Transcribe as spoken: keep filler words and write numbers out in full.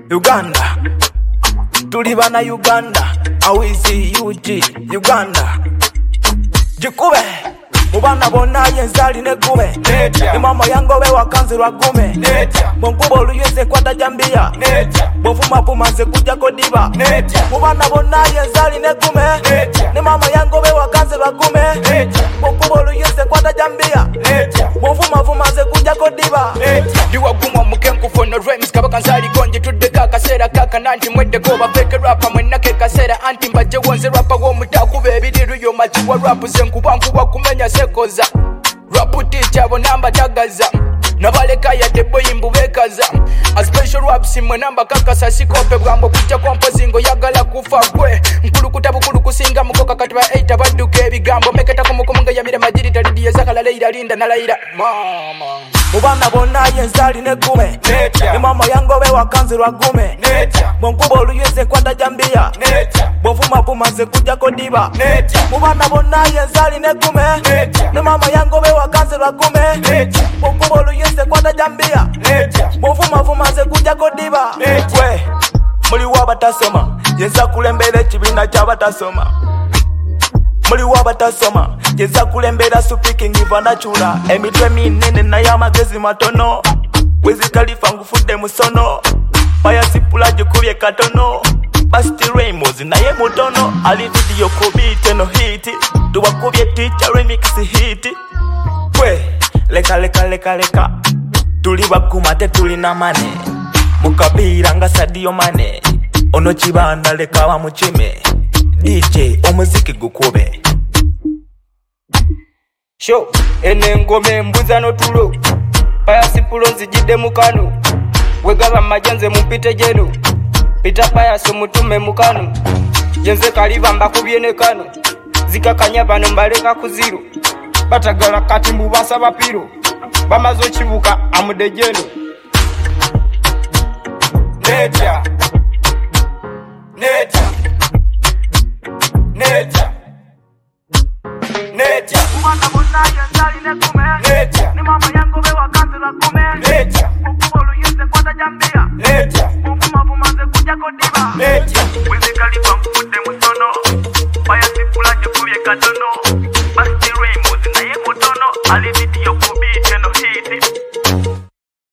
Uganda tuli bana Uganda awizi yuji Uganda jikube mubana bonna yenzali ne gume ne mama yango be wakanzirwa gume munkubo oluyeze kwata jambia bofuma puma nze kujja kodiba mubana bonna yenzali ne gume ne mama yango be wakanzirwa gume munkubo oluyeze kwata jambia bofuma puma nze kujja kodiba diwa gumwa mukenku fono rhymes kabaka nzali gonje tudde kaka sera kaka nanti mwedde goba fake rapper mwenna ke kasera anti mbaje wonze rapper wo mutakube ebidiru yo machiwa rap zenkubanku bakumenya sekoza rap teacher bonamba tagaza nabaleka ya debo yimbu bekaza a special rap simwe namba kaka sasikope bwambo kucha kompozingo yagala kufa kwe nkulu kutabukulu kusinga mukoka kati ba eight abaduke ebigambo meketa kumukumunga yamira majiri talidi yazakala leira linda na leira mama mubana bonna yenzali ne gume ne mama yango be wakanzirwa gume munkubo oluyeze kwata jambia bofuma puma nze kujja kodiba mubana bonna yenzali ne gume ne mama yango be wakanzirwa gume munkubo oluyeze kwata jambia bofuma puma nze kujja kodiba we muli wabatasoma yenza kulembera ekibiina ky'abatasoma muli wabatasoma yenza kulembera speaking ivanachula emitwe minene naye amagezi matono wezikalifa ngufudde musono bayasipula gikubye katono basti Ramos naye mutono ali video kubite no hit tuwakubye teacher remix hit kwe leka leka leka leka tuli bakuma te tuli na mane mukabira nga Sadio Mane ono kibanda leka wa muchime D J omuziki gukube show ene ngome mbuza no tulo bayasipulo nzijide mukano wegaba majenze mumpite jeno pita payaso mutume mukano yenze kaliba mbakubye ne kano zikakanya bano mbaleka kuziru batagala kati mbubasa bapiro bamazo kibuka amudejeno Neja Neja Neja Neja mubana bonna yenzali ne gume Neja ne mama yango be wakanzirwa gume Neja munkubo oluyeze kwata jambia Neja bofuma puma nze kujja kodiba Neja